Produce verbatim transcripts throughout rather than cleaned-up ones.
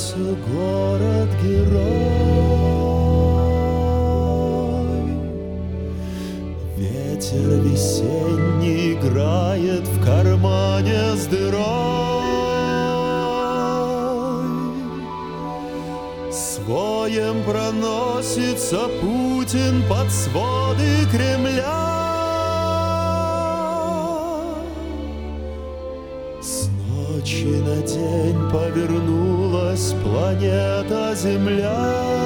улицу город-герой. Ветер весенний играет в кармане с дырой. Своем проносится Путин под своды Кремля. С ночи на день повернулась планета Земля.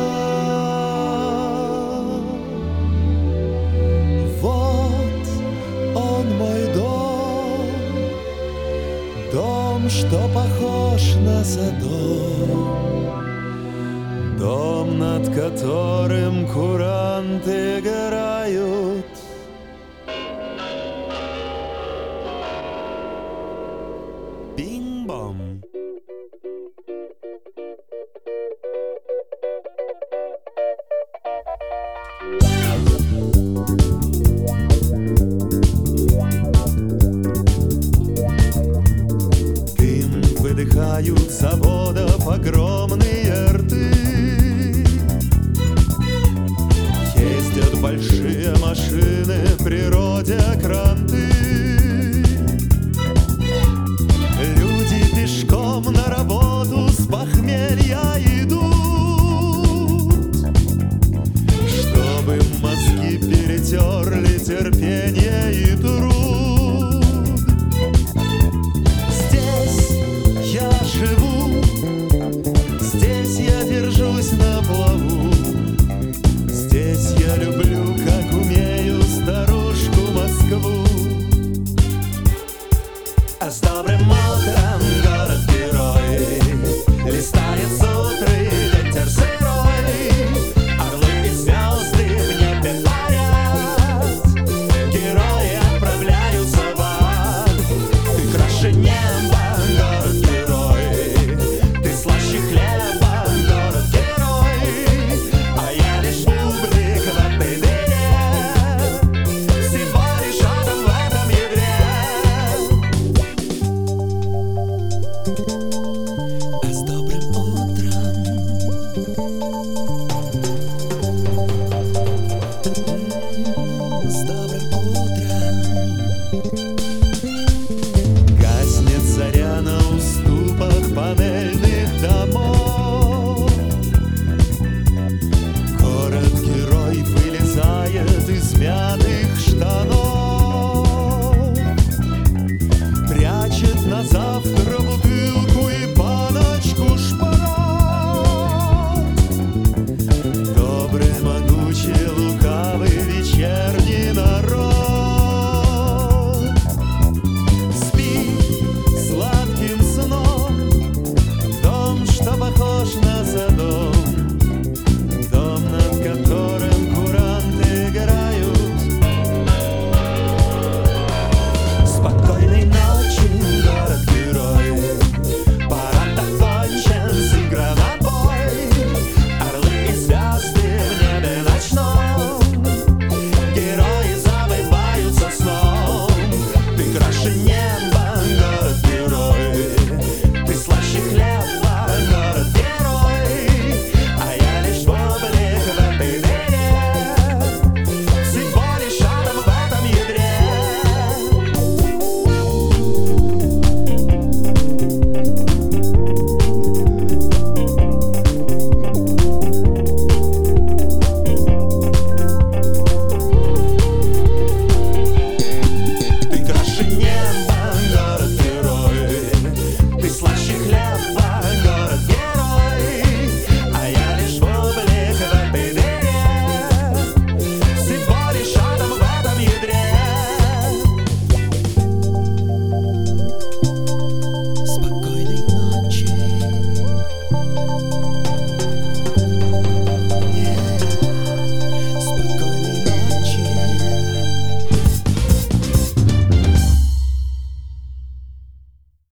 Вот он мой дом, дом, что похож на Содом, дом, над которым куранты играют. Бим-бом. Дым выдыхают с заводов огромные рты. Ездят большие машины в природе кранты. Люди пешком на работу с похмелья идут, чтобы мозги перетерли терпение и труд. Здесь я живу, здесь я держусь на плаву, здесь я люблю, как умею, старушку Москву. А с добрым утром, город-герой, листает сутры ветер сырой. Орлы и звезды в небе парят, герои отправляются в ад. Ты краше неба, город-герой, ты слаще хлеба, город-герой. А я лишь бублик в этой дыре, всего лишь атом в этом ядре.